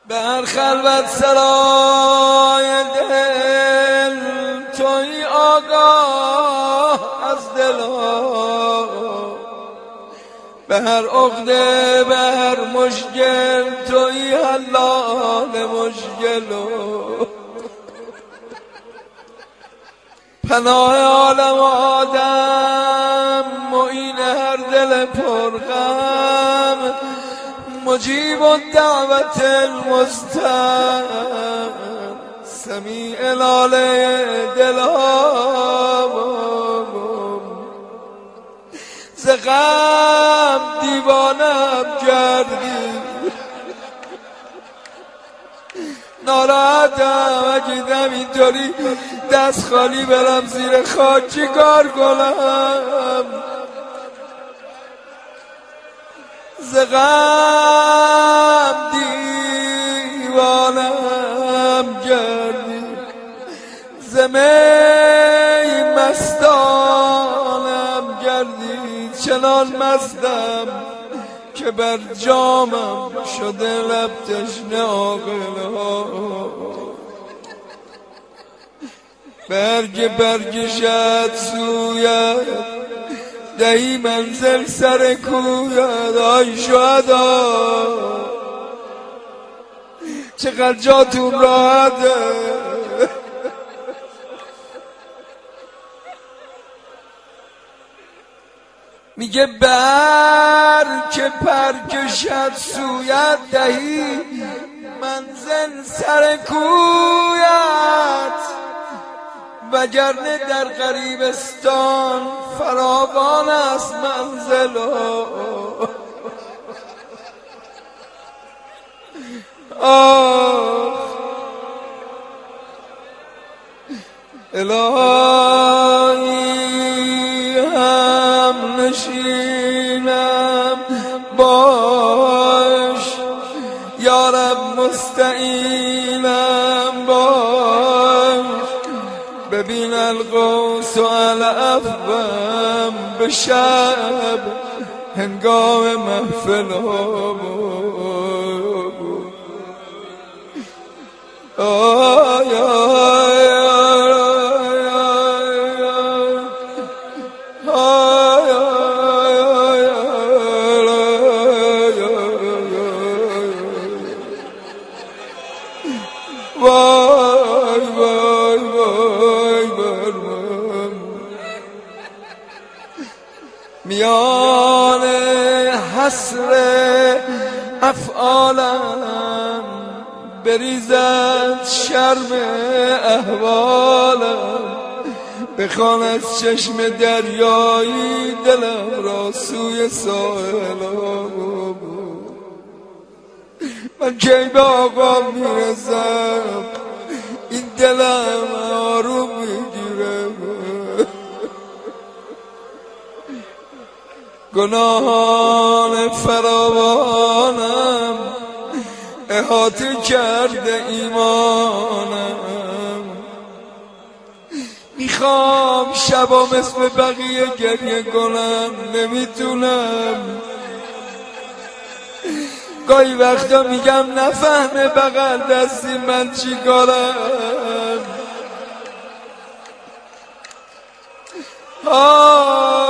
بر خلوت سرای دل توی آگاه از دلا، به هر عقده به هر مشکل توی حلال مشکلو، پناه عالم آدم معین هر دل پرغم، مجیب الدعوت المضطر سمیع لاله دلام، ز غم دیوانم کردی ناراحتم، اگه دم اینطوری دست خالی برم زیر خاک چی کار کنم؟ ز غم دیوانم کردی، ز می مستانم کردی، چنان مستم که بر جامم شده لب تشنه عاقل‌ها. برگ شد سویت دهی منزل سر کویت، آی شهدا چقدر جاتون راحته. میگه برگ پر کشد سویت دهی منزل سر کویت، وگرنه در غریبستان فراوان است منزل. الهی هم نشینم باش، یا رب مستعینم باش، ببین القوس و الافوم به شب هنگام محفل میان حسر افعالم بریزد شرم احوالم، بخوان از چشم دریایی دلم را سوی ساحلم. من کی به آقا میرسم این دلم آروم میگیره، گناهان فراوانم احاطه کرده ایمانم، میخوام شبا مثل بقیه گریه کنم نمیتونم، گاهی وقتا میگم نفهمه بغل دستی من چی کارم.